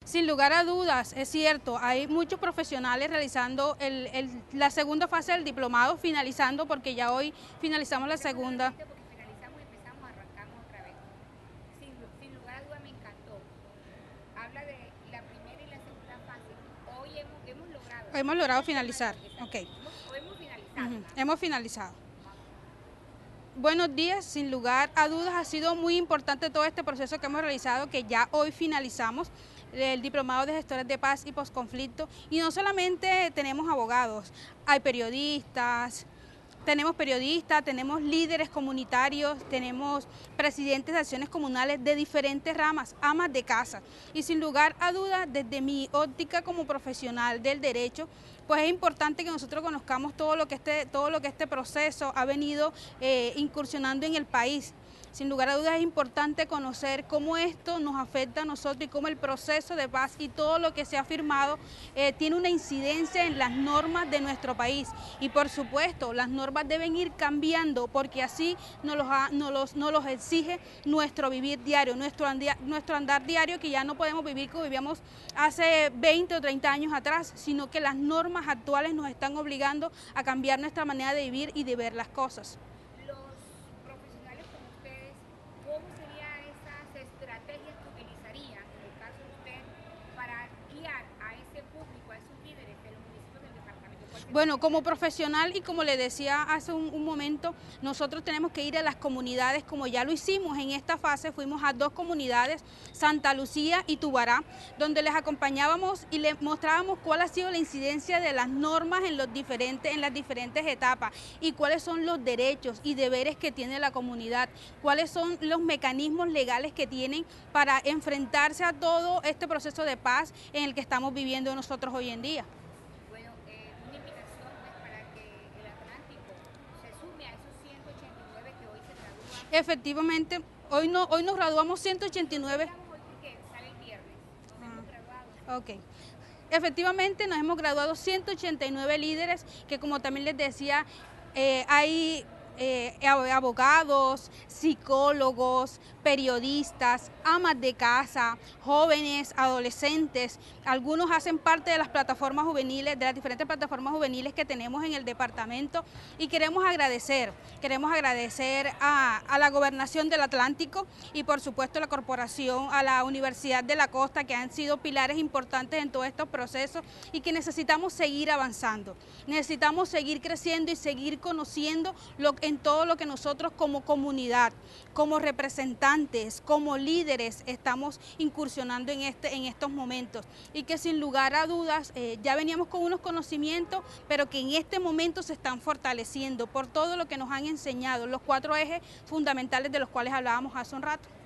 Sin lugar a dudas, es cierto, hay muchos profesionales realizando la segunda fase del diplomado, finalizando porque ya hoy finalizamos la segunda. Porque finalizamos y empezamos, arrancamos otra vez. Sin lugar a dudas me encantó. Habla de la primera y la segunda fase. Hoy hemos logrado. Hemos logrado finalizar, ok. Hemos finalizado. Hemos finalizado. Buenos días, sin lugar a dudas ha sido muy importante todo este proceso que hemos realizado, que ya hoy finalizamos el diplomado de gestores de paz y posconflicto, y no solamente tenemos abogados, hay periodistas, tenemos líderes comunitarios, tenemos presidentes de acciones comunales de diferentes ramas, amas de casa. Y sin lugar a dudas, desde mi óptica como profesional del derecho, pues es importante que nosotros conozcamos todo lo que este proceso ha venido incursionando en el país. Sin lugar a dudas es importante conocer cómo esto nos afecta a nosotros y cómo el proceso de paz y todo lo que se ha firmado tiene una incidencia en las normas de nuestro país. Y por supuesto, las normas deben ir cambiando porque así nos los exige nuestro vivir diario, nuestro andar diario, que ya no podemos vivir como vivíamos hace 20 o 30 años atrás, sino que las normas actuales nos están obligando a cambiar nuestra manera de vivir y de ver las cosas. ¿Cómo serían esas estrategias que utilizarían, en el caso de usted, para guiar a ese público, a esos líderes de los municipios del departamento? Bueno, como profesional y como le decía hace un momento, nosotros tenemos que ir a las comunidades, como ya lo hicimos en esta fase, fuimos a 2 comunidades, Santa Lucía y Tubará, donde les acompañábamos y les mostrábamos cuál ha sido la incidencia de las normas en las diferentes etapas y cuáles son los derechos y deberes que tiene la comunidad, cuáles son los mecanismos legales que tienen para enfrentarse a todo este proceso de paz en el que estamos viviendo nosotros hoy en día. Una invitación pues, para que el Atlántico se sume a esos 189 que hoy se gradúan. Efectivamente, hoy nos graduamos 189. Hoy porque sale el viernes, nos hemos graduado. Ok. Efectivamente, nos hemos graduado 189 líderes, que como también les decía, hay abogados, psicólogos, periodistas, amas de casa, jóvenes, adolescentes. Algunos hacen parte de las plataformas juveniles, de las diferentes plataformas juveniles que tenemos en el departamento, y queremos agradecer a la Gobernación del Atlántico y por supuesto a la corporación, a la Universidad de la Costa, que han sido pilares importantes en todos estos procesos y que necesitamos seguir avanzando. Necesitamos seguir creciendo y seguir conociendo en todo lo que nosotros como comunidad, como representantes, como líderes estamos incursionando en estos momentos, y que sin lugar a dudas ya veníamos con unos conocimientos, pero que en este momento se están fortaleciendo por todo lo que nos han enseñado, los 4 ejes fundamentales de los cuales hablábamos hace un rato.